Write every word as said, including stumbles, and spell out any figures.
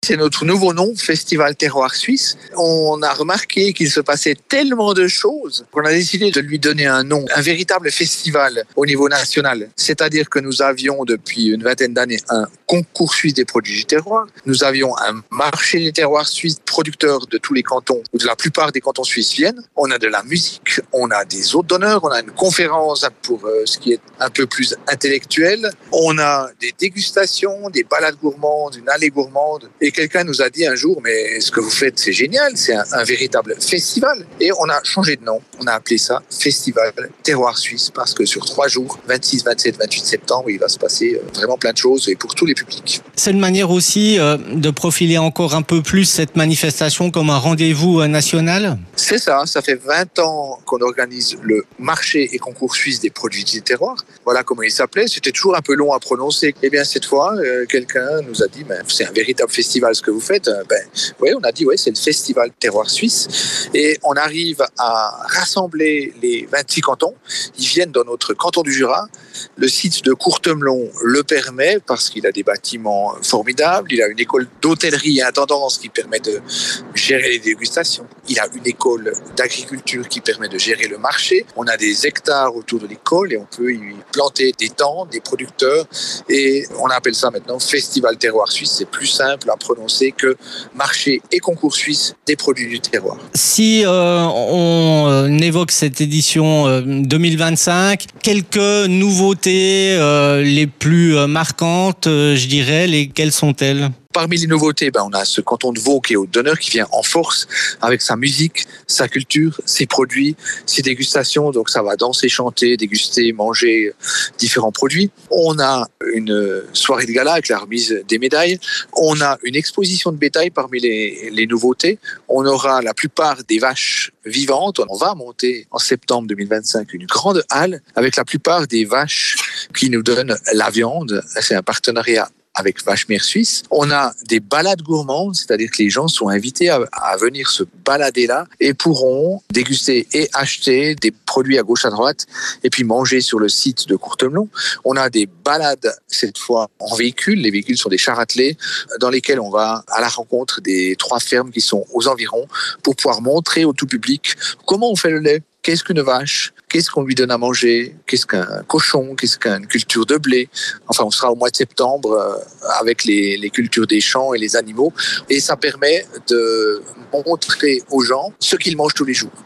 C'est notre nouveau nom, Festival Terroir Suisse. On a remarqué qu'il se passait tellement de choses qu'on a décidé de lui donner un nom, un véritable festival au niveau national. C'est-à-dire que nous avions depuis une vingtaine d'années un concours suisse des produits du terroir. Nous avions un marché des terroirs suisses producteurs de tous les cantons, ou de la plupart des cantons suisses viennent. On a de la musique, on a des hôtes d'honneur, on a une conférence pour euh, ce qui est un peu plus intellectuel. On a des dégustations, des balades gourmandes, une allée gourmande. Et quelqu'un nous a dit un jour, mais ce que vous faites, c'est génial, c'est un, un véritable festival. Et on a changé de nom, on a appelé ça Festival Terroir Suisse, parce que sur trois jours, vingt-six, vingt-sept, vingt-huit septembre, il va se passer vraiment plein de choses, et pour tous les publics. C'est une manière aussi euh, de profiler encore un peu plus cette manifestation comme un rendez-vous euh, national ? C'est ça, ça fait vingt ans qu'on organise le marché et concours suisse des produits du terroir. Voilà comment il s'appelait, c'était toujours un peu long à prononcer. Et bien cette fois, euh, quelqu'un nous a dit, ben, c'est un véritable festival ce que vous faites. Ben, oui, on a dit, oui, c'est le Festival Terroir Suisse. Et on arrive à rassembler les vingt-six cantons. Ils viennent dans notre canton du Jura. Le site de Courtemelon le permet parce qu'il a des bâtiments formidables. Il a une école d'hôtellerie et intendance qui permet de gérer les dégustations. Il a une école d'agriculture qui permet de gérer le marché. On a des hectares autour de l'école et on peut y planter des tentes, des producteurs. Et on appelle ça maintenant Festival Terroir Suisse. C'est plus simple à prononcer que marché et concours suisse des produits du terroir. Si euh, on euh, évoque cette édition euh, deux mille vingt-cinq, quelques nouveautés euh, les plus euh, marquantes, euh, je dirais, lesquelles sont-elles ? Parmi les nouveautés, ben, on a ce canton de Vaud qui est hôte d'honneur, qui vient en force avec sa musique, sa culture, ses produits, ses dégustations. Donc ça va danser, chanter, déguster, manger différents produits. On a une soirée de gala avec la remise des médailles. On a une exposition de bétail parmi les, les nouveautés. On aura la plupart des vaches vivantes. On va monter en septembre deux mille vingt-cinq une grande halle avec la plupart des vaches qui nous donnent la viande. C'est un partenariat avec Vache-Mère Suisse. On a des balades gourmandes, c'est-à-dire que les gens sont invités à, à venir se balader là et pourront déguster et acheter des produits à gauche à droite et puis manger sur le site de Courtemelon. On a des balades, cette fois en véhicule. Les véhicules sont des chars attelés dans lesquels on va à la rencontre des trois fermes qui sont aux environs pour pouvoir montrer au tout public comment on fait le lait. Qu'est-ce qu'une vache ? Qu'est-ce qu'on lui donne à manger ? Qu'est-ce qu'un cochon ? Qu'est-ce qu'une culture de blé ? Enfin, on sera au mois de septembre euh, avec les, les cultures des champs et les animaux. Et ça permet de montrer aux gens ce qu'ils mangent tous les jours.